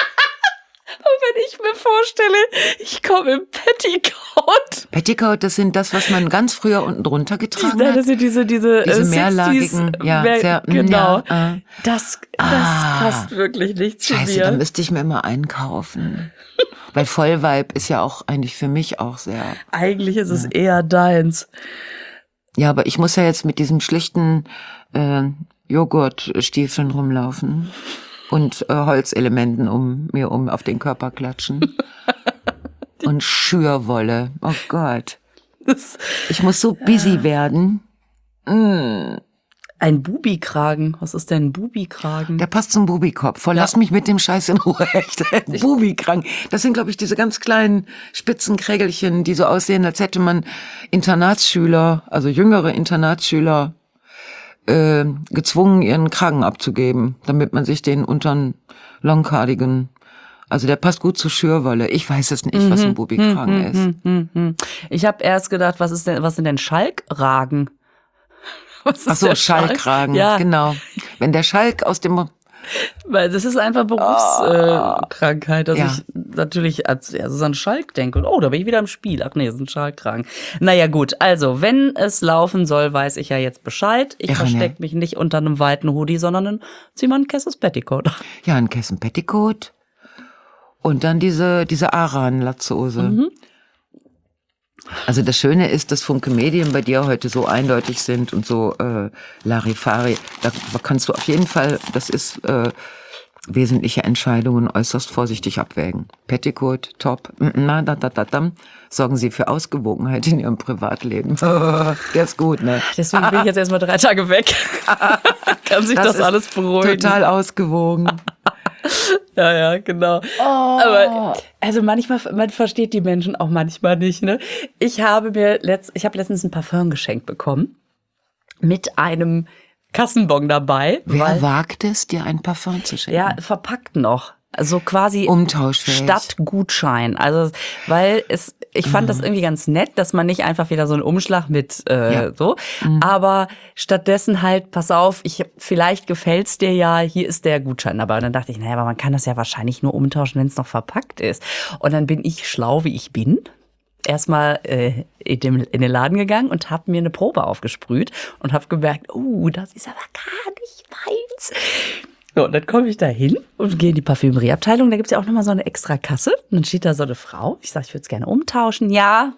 Und wenn ich mir vorstelle, ich komme im Petticoat. Petticoat, das sind das, was man ganz früher unten drunter getragen Nein, hat. das sind diese, diese, Diese äh, mehrlagigen, sechziger, ja, mehr, sehr, genau. Ja, äh. Das, das Ah. passt wirklich nicht zu Scheiße, mir. da müsste ich mir immer einkaufen. Weil Vollweib ist ja auch eigentlich für mich auch sehr... Eigentlich ist es eher deins. Ja, aber ich muss ja jetzt mit diesem schlichten äh, Joghurtstiefeln rumlaufen und äh, Holzelementen um mir um auf den Körper klatschen. Und Schürwolle. Oh Gott. Das, Ich muss so busy werden. Mm. ein Bubikragen. Was ist denn ein Bubikragen? Der passt zum Bubikopf. Voll, lass mich mit dem Scheiß in Ruhe. Echt. Bubikrank. Das sind, glaube ich, diese ganz kleinen spitzen Krägelchen, die so aussehen, als hätte man Internatsschüler, also jüngere Internatsschüler, äh, gezwungen, ihren Kragen abzugeben, damit man sich den untern Longcardigan... Also der passt gut zu Schürwolle. Ich weiß es nicht, was ein Bubikragen ist. Hm, hm, hm. Ich habe erst gedacht, was ist denn, was sind denn Schalkragen? Was ist Ach so, der Schalkragen, Ja, genau. Wenn der Schalk aus dem... weil das ist einfach Berufskrankheit, äh, Krankheit, dass Ja. ich natürlich als erstes an Schalk denke und oh, da bin ich wieder im Spiel. Ach nee, das ist ein Schalkragen. Naja gut, also wenn es laufen soll, weiß ich ja jetzt Bescheid. Ich Ja, verstecke ne. mich nicht unter einem weiten Hoodie, sondern ein, zieh mal ein Kesses Petticoat. Ja, ein Kessen Petticoat und dann diese diese Aran-Latzhose. Mhm. Also das Schöne ist, dass Funke Medien bei dir heute so eindeutig sind und so äh, Larifari. Da kannst du auf jeden Fall, das ist äh, wesentliche Entscheidungen äußerst vorsichtig abwägen. Petticoat, Top, na da da da da. Sorgen Sie für Ausgewogenheit in Ihrem Privatleben. Der ist gut, ne? Deswegen bin ich jetzt erstmal drei Tage weg. Kann sich das, ist alles beruhigen. Total ausgewogen. Ja, ja, genau. Oh. Aber also manchmal, man versteht die Menschen auch manchmal nicht, ne? Ich habe mir letzt, ich habe letztens ein Parfum geschenkt bekommen mit einem Kassenbon dabei. Wer weil, wagt es, dir ein Parfum zu schenken? ja, verpackt noch. Also quasi Umtauschfähig. statt Gutschein. Also, weil es, ich fand das irgendwie ganz nett, dass man nicht einfach wieder so einen Umschlag mit äh, Ja. so, aber stattdessen halt, pass auf, ich vielleicht gefällt's dir ja, hier ist der Gutschein dabei. Und dann dachte ich, naja, aber man kann das ja wahrscheinlich nur umtauschen, wenn es noch verpackt ist. Und dann bin ich schlau, wie ich bin, erstmal äh, in, dem, in den Laden gegangen und habe mir eine Probe aufgesprüht und habe gemerkt, oh, das ist aber gar nicht meins. So, und dann komme ich da hin und gehe in die Parfümerieabteilung. Da gibt's ja auch nochmal so eine extra Kasse. Und dann steht da so eine Frau. Ich sage, ich würde es gerne umtauschen. Ja,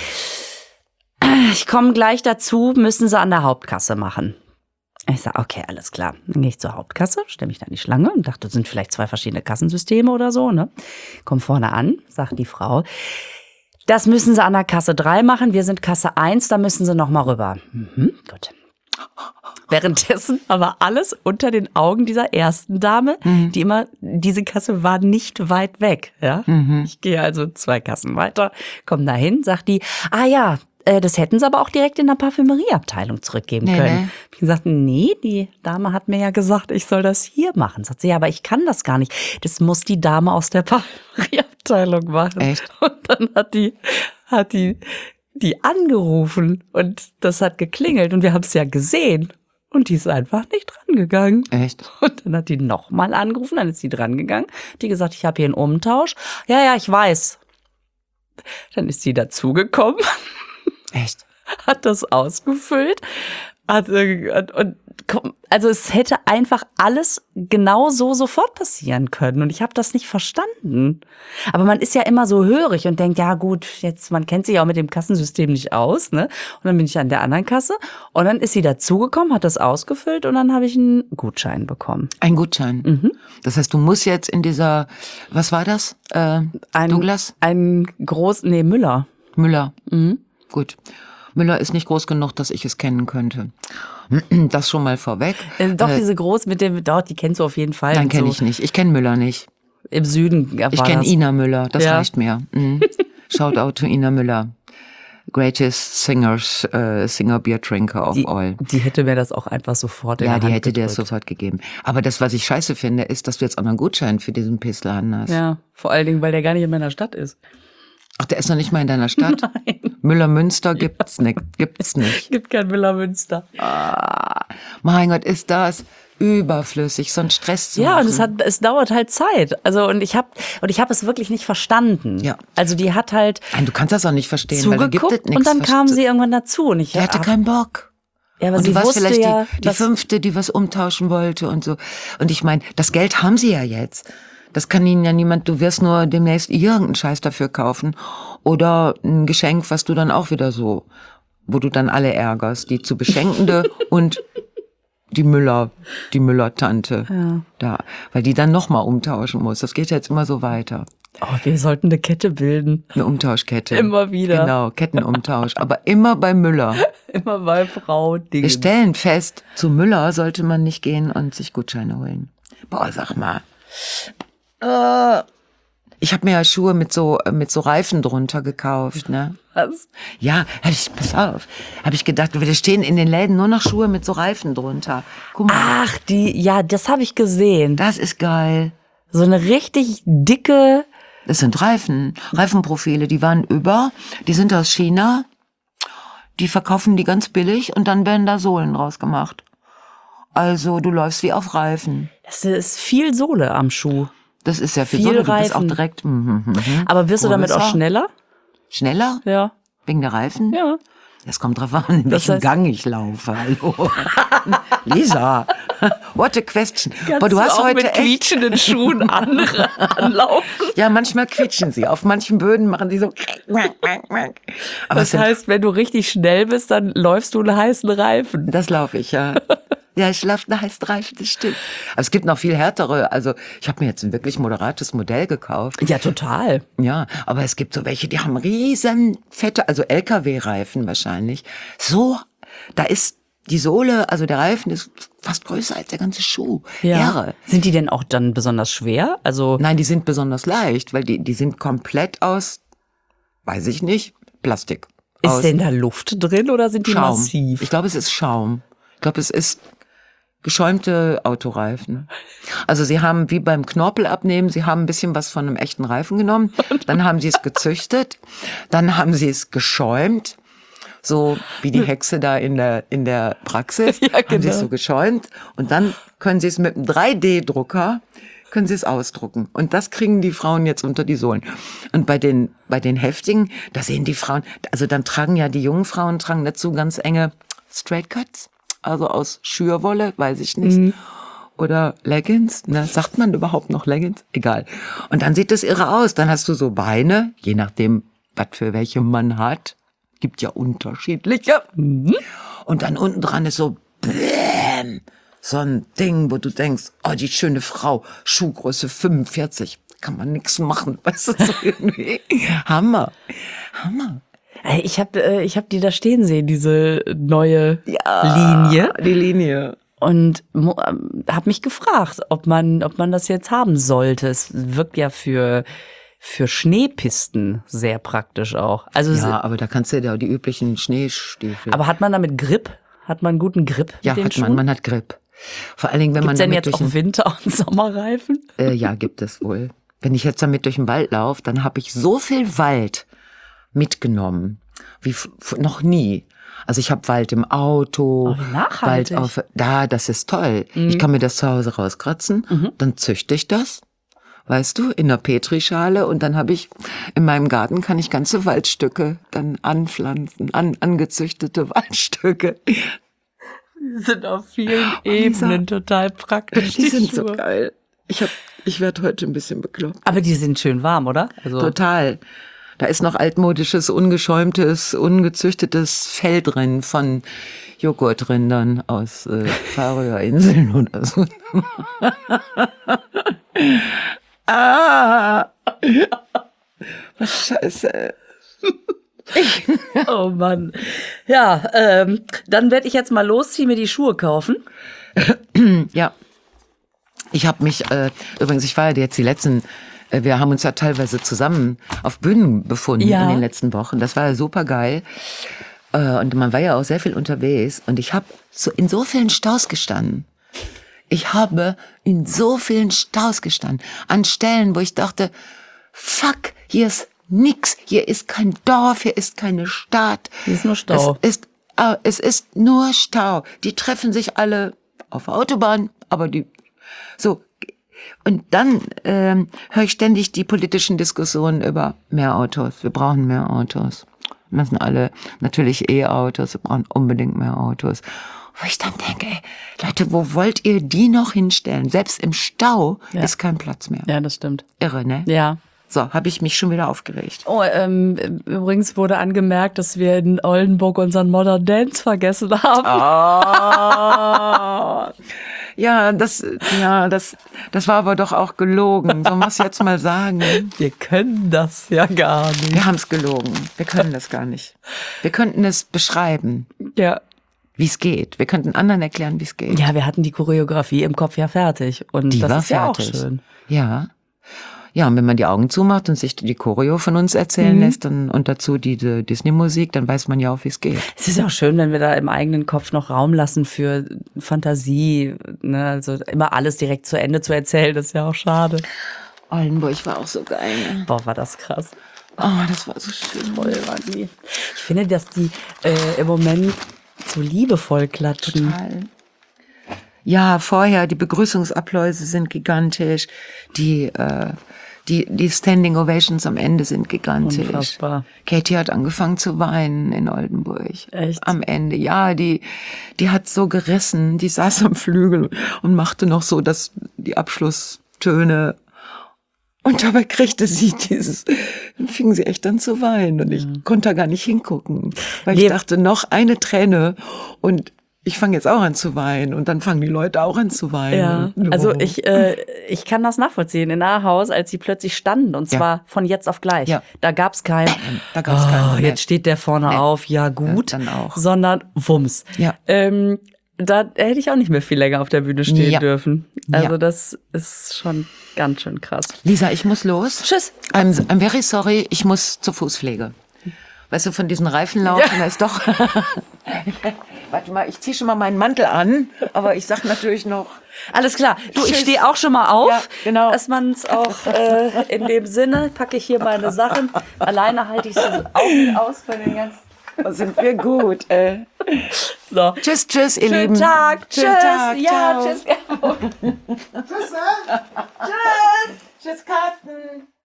ich komme gleich dazu, müssen Sie an der Hauptkasse machen. Ich sage, okay, alles klar. Dann gehe ich zur Hauptkasse, stelle mich da in die Schlange und dachte, das sind vielleicht zwei verschiedene Kassensysteme oder so. Ne? Komm vorne an, sagt die Frau, das müssen Sie an der Kasse drei machen. Wir sind Kasse eins, da müssen Sie noch mal rüber. Mhm, gut. Währenddessen aber alles unter den Augen dieser ersten Dame, mhm. die immer, diese Kasse war nicht weit weg. Ja? Mhm. Ich gehe also zwei Kassen weiter, komme da hin, sagt die, ah ja, äh, das hätten sie aber auch direkt in der Parfümerieabteilung zurückgeben nee, können. Nee. Ich gesagt, nee, die Dame hat mir ja gesagt, ich soll das hier machen. Sagt sie, ja, aber ich kann das gar nicht. Das muss die Dame aus der Parfümerieabteilung machen. Echt? Und dann hat die, hat die, die angerufen und das hat geklingelt und wir haben es ja gesehen. Und die ist einfach nicht drangegangen. Echt? Und dann hat die nochmal angerufen, dann ist sie drangegangen. Die gesagt, ich habe hier einen Umtausch. Ja, ja, ich weiß. Dann ist sie dazugekommen. Echt? Hat das ausgefüllt, hat, und, und also es hätte einfach alles genau so sofort passieren können und ich habe das nicht verstanden. Aber man ist ja immer so hörig und denkt, ja gut, jetzt man kennt sich auch mit dem Kassensystem nicht aus, ne? Und dann bin ich an der anderen Kasse und dann ist sie dazugekommen, hat das ausgefüllt und dann habe ich einen Gutschein bekommen. Ein Gutschein. Mhm. Das heißt, du musst jetzt in dieser, was war das? Äh, Ein, Douglas? Ein groß, nee, Müller. Müller. Mhm. Gut. Müller ist nicht groß genug, dass ich es kennen könnte. Das schon mal vorweg. Äh, doch, äh, diese groß mit dem, doch, die kennst du auf jeden Fall. Nein, kenne so ich nicht. Ich kenne Müller nicht. Im Süden war Ich kenne das. Ina Müller, das Ja. reicht mir. Mhm. Shout out to Ina Müller. Greatest singers, äh, singer beer drinker of Die, all. die hätte mir das auch einfach sofort in Ja, der die Hand hätte dir das gedrückt. sofort gegeben. Aber das, was ich scheiße finde, ist, dass du jetzt auch noch einen Gutschein für diesen Pisseladen hast. Ja, vor allen Dingen, weil der gar nicht in meiner Stadt ist. Ach, der ist noch nicht mal in deiner Stadt? Nein. Müller-Münster gibt's nicht. Gibt's nicht. Gibt kein Müller-Münster. Ah, mein Gott, ist das überflüssig, so einen Stress zu Ja, machen. und es hat, es dauert halt Zeit. Also und ich habe und ich habe es wirklich nicht verstanden. Ja. Also die hat halt Nein, du kannst das auch nicht verstehen, weil da gibt es zugeguckt nichts. und dann kam verste- sie irgendwann dazu und ich Die hatte ach, keinen Bock. ja, aber Und sie du warst wusste vielleicht ja, die, die dass- Fünfte, die was umtauschen wollte und so. Und ich meine, das Geld haben sie ja jetzt. Das kann ihnen ja niemand, du wirst nur demnächst irgendeinen Scheiß dafür kaufen. Oder ein Geschenk, was du dann auch wieder so, wo du dann alle ärgerst. Die zu Beschenkende und die Müller, die Müller-Tante. Ja. Da, weil die dann nochmal umtauschen muss. Das geht ja jetzt immer so weiter. Oh, wir sollten eine Kette bilden. Eine Umtauschkette. Immer wieder. Genau, Kettenumtausch. Aber immer bei Müller. Immer bei Frau Wir Dinge. stellen fest, zu Müller sollte man nicht gehen und sich Gutscheine holen. Boah, sag mal. Äh, ich habe mir ja Schuhe mit so mit so Reifen drunter gekauft, ne? Was? Ja, hab ich, pass auf, habe ich gedacht, wir stehen in den Läden nur noch Schuhe mit so Reifen drunter. Guck mal, Ach, die, ja, das habe ich gesehen. das ist geil. So eine richtig dicke. Das sind Reifen, Reifenprofile, die waren über, die sind aus China. Die verkaufen die ganz billig und dann werden da Sohlen draus gemacht. Also du läufst wie auf Reifen. Das ist viel Sohle am Schuh. Das ist ja viel, Viel Sonne, du bist auch Reifen. direkt. Mhm, mhm. Aber wirst du damit auch Größer. schneller? Schneller? Ja. Wegen der Reifen? Ja. Das kommt drauf an, in Das welchem heißt- Gang ich laufe. Hallo. Lisa, what a question. Aber du hast auch heute mit echt, quietschenden Schuhen andere anlaufen? ja, manchmal quietschen sie. Auf manchen Böden machen die so. Aber Das es sind, heißt, wenn du richtig schnell bist, dann läufst du einen heißen Reifen. das laufe ich, ja. Ja, ich laufe eine heiße Reifen, das stimmt. Aber es gibt noch viel härtere. Also ich habe mir jetzt ein wirklich moderates Modell gekauft. Ja, total. Ja, aber es gibt so welche, die haben riesen fette, also L K W-Reifen wahrscheinlich. So, da ist die Sohle, also der Reifen ist fast größer als der ganze Schuh. Irre. Sind die denn auch dann besonders schwer? Also Nein, die sind besonders leicht, weil die, die sind komplett aus, weiß ich nicht, Plastik. ist aus denn da Luft drin oder sind die Schaum. massiv? Ich glaube, es ist Schaum. Ich glaube, es ist geschäumte Autoreifen. Also sie haben wie beim Knorpel abnehmen, sie haben ein bisschen was von einem echten Reifen genommen, dann haben sie es gezüchtet, dann haben sie es geschäumt, so wie die Hexe da in der in der Praxis, Ja, haben sie es genau. so geschäumt und dann können sie es mit einem drei D Drucker können sie es ausdrucken. Und das kriegen die Frauen jetzt unter die Sohlen. Und bei den bei den heftigen, da sehen die Frauen, also dann tragen ja die jungen Frauen tragen dazu ganz enge Straight Cuts. Also aus Schürwolle, weiß ich nicht. Mhm. Oder Leggings, ne? Sagt man überhaupt noch Leggings? Egal. Und dann sieht das irre aus. Dann hast du so Beine, je nachdem, was für welche man hat. Gibt ja unterschiedliche. Mhm. Und dann unten dran ist so, bäm, so ein Ding, wo du denkst, oh, die schöne Frau, Schuhgröße fünfundvierzig. Kann man nichts machen, weißt du, so irgendwie. Hammer. Hammer. Ey, Ich habe äh, ich hab die da stehen sehen, diese neue Ja, Linie. Die Linie. Und ähm, habe mich gefragt, ob man, ob man das jetzt haben sollte. Es wirkt ja für, für Schneepisten sehr praktisch auch. Also, Ja, aber da kannst du ja die üblichen Schneestiefel. aber hat man damit Grip? Hat man guten Grip ja, mit den hat man. Schuhen? Man hat Grip. Vor allen Dingen, wenn Gibt's man denn damit jetzt durch auch Winter- und Sommerreifen? den, äh, ja, gibt es wohl. Wenn ich jetzt damit durch den Wald laufe, dann habe ich so viel Wald mitgenommen wie f- f- noch nie. Also ich habe Wald im Auto, Oh, wie nachhaltig. Wald auf, da, das ist toll. Ich kann mir das zu Hause rauskratzen, dann züchte ich das, weißt du, in einer Petrischale und dann habe ich in meinem Garten kann ich ganze Waldstücke dann anpflanzen, an, angezüchtete Waldstücke. Die sind auf vielen Ebenen total praktisch. Die sind so Schuhe. geil. Ich hab, ich werde heute ein bisschen bekloppt. Aber die sind schön warm, oder? Also Total. Da ist noch altmodisches, ungeschäumtes, ungezüchtetes Fell drin von Joghurtrindern aus äh, Färöerinseln oder so. ah! Was Scheiße. oh Mann. Ja, ähm, dann werde ich jetzt mal losziehen, mir die Schuhe kaufen. Ja. Ich habe mich, äh, übrigens, ich war ja jetzt die letzten, äh, wir haben uns ja teilweise zusammen auf Bühnen befunden Ja. in den letzten Wochen. Das war ja super geil. Äh, und man war ja auch sehr viel unterwegs. Und ich habe so in so vielen Staus gestanden. Ich habe in so vielen Staus gestanden. An Stellen, wo ich dachte, fuck, hier ist nix. Hier ist kein Dorf, hier ist keine Stadt. Hier ist nur Stau. Es ist, äh, es ist nur Stau. Die treffen sich alle auf der Autobahn, aber die so. Und dann ähm, höre ich ständig die politischen Diskussionen über mehr Autos. Wir brauchen mehr Autos. Wir müssen alle, natürlich E-Autos, wir brauchen unbedingt mehr Autos. Wo ich dann denke, ey, Leute, wo wollt ihr die noch hinstellen? Selbst im Stau Ja. ist kein Platz mehr. Ja, das stimmt. Irre, ne? Ja. So, habe ich mich schon wieder aufgeregt. Oh, ähm, übrigens wurde angemerkt, dass wir in Oldenburg unseren Modern Dance vergessen haben. Ah. Ja, das, ja, das, das war aber doch auch gelogen. Soll man es jetzt mal sagen? Wir können das ja gar nicht. Wir haben es gelogen. Wir können das gar nicht. Wir könnten es beschreiben, Ja. wie es geht. Wir könnten anderen erklären, wie es geht. Ja, wir hatten die Choreografie im Kopf ja fertig. Und Die das war ist ja auch fertig. schön. Ja. Ja, und wenn man die Augen zumacht und sich die Choreo von uns erzählen Mhm. lässt dann, und dazu diese Disney-Musik, dann weiß man ja auch, wie es geht. Es ist auch schön, wenn wir da im eigenen Kopf noch Raum lassen für Fantasie. Ne? Also immer alles direkt zu Ende zu erzählen, ist ja auch schade. Oldenburg war auch so geil. Ne? Boah, war das krass. Oh, das war so schön. Toll waren die. Ich finde, dass die äh, im Moment so liebevoll klatschen. Total. Ja, vorher, die Begrüßungsabläuse sind gigantisch. Die, äh, die, die Standing Ovations am Ende sind gigantisch. Unfassbar. Katie hat angefangen zu weinen in Oldenburg. Echt? Am Ende, ja, die, die hat so gerissen. Die saß am Flügel und machte noch so das, die Abschlusstöne. Und dabei kriegte sie dieses, dann fing sie echt an zu weinen. Und ich konnte da gar nicht hingucken. Weil Nee. ich dachte, noch eine Träne und ich fange jetzt auch an zu weinen. Und dann fangen die Leute auch an zu weinen. Ja, also ich, äh, ich kann das nachvollziehen. In Ahaus, als sie plötzlich standen, und Ja. zwar von jetzt auf gleich. Ja. Da gab's kein, Da gab's keinen oh, Moment. jetzt steht der vorne Nee. auf, ja gut, Ja, dann auch. sondern Wumms. Ja. Ähm, da hätte ich auch nicht mehr viel länger auf der Bühne stehen Ja. dürfen. Also Ja. das ist schon ganz schön krass. Lisa, ich muss los. Tschüss. I'm, I'm very sorry, ich muss zur Fußpflege. Weißt du, von diesen Reifenlaufen, da ist doch... Warte mal, ich ziehe schon mal meinen Mantel an, aber ich sag natürlich noch... Alles klar. Du, ich Tschüss. stehe auch schon mal auf, Ja, genau. dass man es auch äh, in dem Sinne, packe ich hier meine Sachen. Alleine halte ich es auch nicht aus bei den ganzen... Da sind wir gut, ey. So. Tschüss, tschüss, ihr Schönen Lieben. Tag. Tschüss. Schönen Tag, Ja, ciao. tschüss. Tschüss, ne? Tschüss, Carsten.